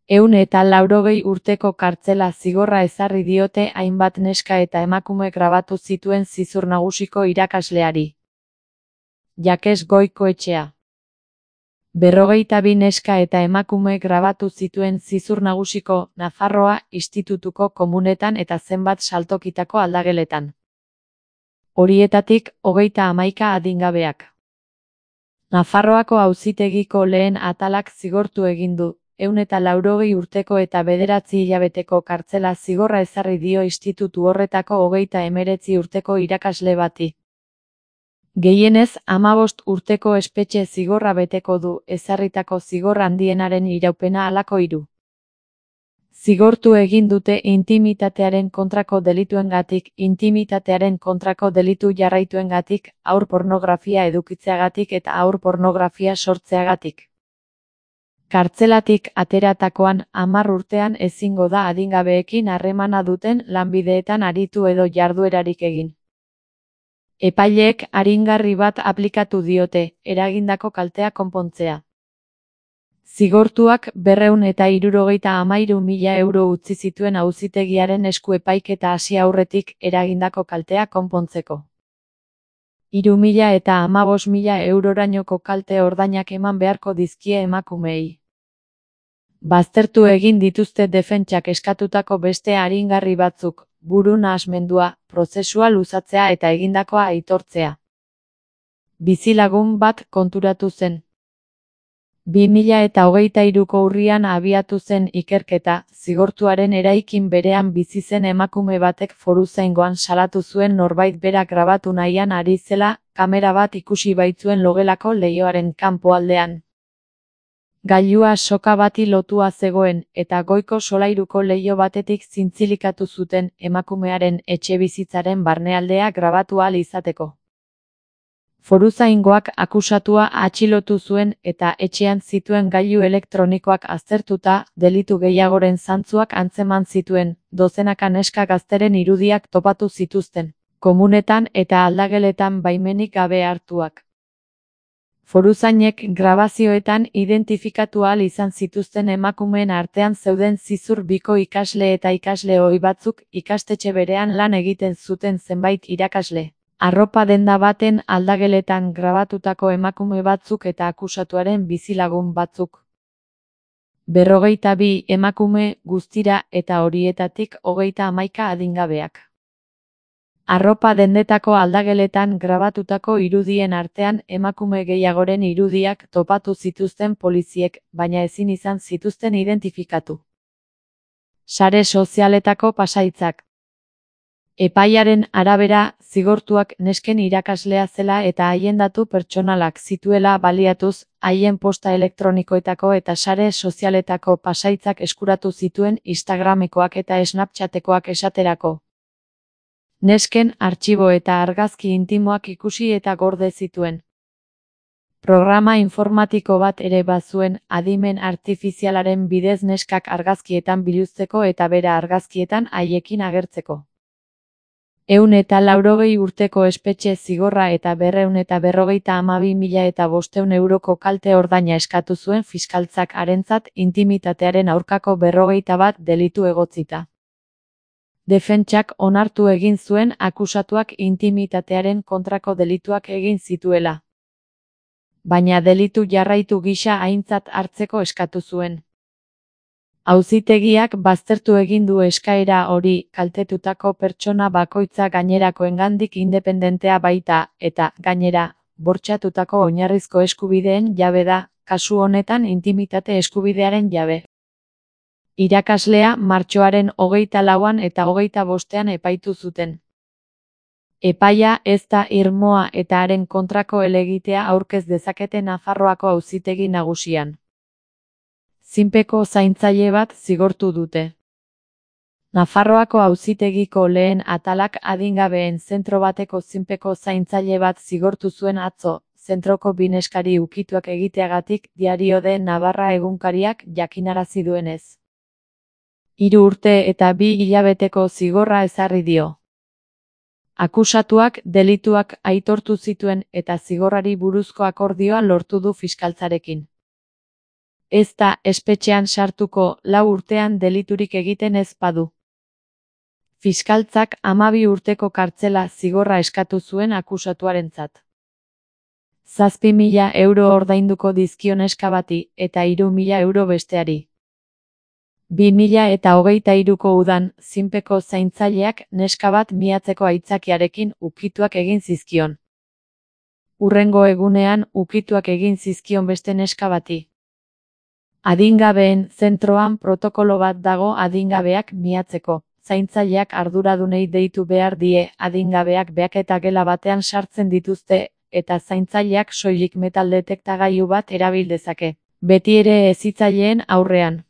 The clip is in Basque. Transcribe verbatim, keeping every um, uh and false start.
Ehun eta laurogei urteko kartzela zigorra ezarri diote hainbat neska eta emakume grabatu zituen Zizur Nagusiko irakasleari. Jakes Goikoetxea. Berrogeita bi neska eta emakume grabatu zituen Zizur Nagusiko, Nafarroa, institutuko komunetan eta zenbait saltokitako aldageletan. Horietatik, hogeita hamaika adingabeak. Nafarroako auzitegiko lehen atalak zigortu egin du, ehun eta laurogei urteko eta bederatzi hilabeteko kartzela zigorra ezarri dio institutu horretako hogeita hemeretzi urteko irakasle bati. Gehienez, hamabost urteko espetxe zigorra beteko du, ezarritako zigor handienaren iraupena halako hiru. Zigortu egin dute intimitatearen kontrako delituengatik, intimitatearen kontrako delitu jarraituengatik, haur pornografia edukitzeagatik eta haur pornografia sortzeagatik. Kartzelatik ateratakoan, hamar urtean ezingo da adingabeekin harremana duten lanbideetan aritu edo jarduerarik egin. Epaileek aringarri bat aplikatu diote, eragindako kaltea konpontzea. Zigortuak berrehun eta hirurogeita hamairu mila euro utzi zituen auzitegiaren esku epaiketa hasi aurretik eragindako kaltea konpontzeko. Hiru mila eta hamabost mila eurorainoko kalte ordainak eman beharko dizkie emakumeei. Baztertu egin dituzte defentsak eskatutako beste aringarri batzuk, buru nahasmendua, prozesua luzatzea eta egindakoa aitortzea. Bizilagun bat konturatu zen. bi mila eta hogeita hiruko urrian abiatu zen ikerketa, zigortuaren eraikin berean bizi zen emakume batek foruzaingoan salatu zuen norbait bera grabatu nahian ari zela, kamera bat ikusi baitzuen logelako leihoaren kanpoaldean. Gailua soka bati lotua zegoen, eta goiko solairuko leiho batetik zintzilikatu zuten emakumearen etxebizitzaren barnealdea grabatu ahal izateko. Foruzaingoak akusatua atxilotu zuen eta etxean zituen gailu elektronikoak aztertuta, delitu gehiagoren zantzuak antzeman zituen, dozenaka neska gazteren irudiak topatu zituzten, komunetan eta aldageletan baimenik gabe hartuak. Foruzainek grabazioetan identifikatu ahal izan zituzten emakumeen artean zeuden Zizur biko ikasle eta ikasle ohi batzuk, ikastetxe berean lan egiten zuten zenbait irakasle. Arropa denda baten aldageletan grabatutako emakume batzuk eta akusatuaren bizilagun batzuk. Berrogeita bi emakume guztira eta horietatik hogeita hamaika adingabeak. Arropa dendetako aldageletan grabatutako irudien artean emakume gehiagoren irudiak topatu zituzten poliziek, baina ezin izan zituzten identifikatu. Sare sozialetako pasaitzak. Epaiaren arabera, zigortuak nesken irakaslea zela eta haien datu pertsonalak zituela baliatuz, haien posta elektronikoetako eta sare sozialetako pasaitzak eskuratu zituen Instagramekoak eta Snapchatekoak esaterako. Nesken artxibo eta argazki intimoak ikusi eta gorde zituen. Programa informatiko bat ere bazuen, adimen artifizialaren bidez neskak argazkietan biluzteko eta bera argazkietan haiekin agertzeko. Ehun eta laurogei urteko espetxe zigorra eta berrehun eta berrogeita hamabi mila eta bostehun euroko kalte ordaina eskatu zuen fiskaltzak harentzat intimitatearen aurkako berrogeita bat delitu egotzita. Defentsak onartu egin zuen akusatuak intimitatearen kontrako delituak egin zituela. Baina delitu jarraitu gisa aintzat hartzeko eskatu zuen. Auzitegiak baztertu egin du eskaera hori, kaltetutako pertsona bakoitza gainerakoengandik independentea baita, eta, gainera, bortxatutako oinarrizko eskubideen jabe da, kasu honetan intimitate eskubidearen jabe. Irakaslea martxoaren hogeita lauan eta hogeita bostean epaitu zuten. Epaia ez da irmoa eta haren kontrako helegitea aurkez dezakete Nafarroako auzitegi nagusian. Zinpeko zaintzaile bat zigortu dute. Nafarroako auzitegiko lehen atalak adingabeen zentro bateko zinpeko zaintzaile bat zigortu zuen atzo, zentroko bi neskari ukituak egiteagatik Diario de Navarra egunkariak jakinarazi duenez. Hiru urte eta bi hilabeteko zigorra ezarri dio. Akusatuak delituak aitortu zituen eta zigorrari buruzko akordioa lortu du fiskaltzarekin. Ez da espetxean sartuko lau urtean deliturik egiten ez badu. Fiskaltzak hamabi urteko kartzela zigorra eskatu zuen akusatuarentzat. Zazpi mila euro ordainduko dizkio neska bati eta hiru mila euro besteari. Bi mila eta hogeita hiruko udan, zinpeko zaintzaileak neska bat miatzeko aitzakiarekin ukituak egin zizkion. Hurrengo egunean ukituak egin zizkion beste neska bati. Adingabeen zentroan protokolo bat dago adingabeak miatzeko. Zaintzaileak arduradunei deitu behar die, adingabeak behaketa gela batean sartzen dituzte, eta zaintzaileak soilik metal detektagailu bat erabil dezake. Beti ere hezitzaileen aurrean.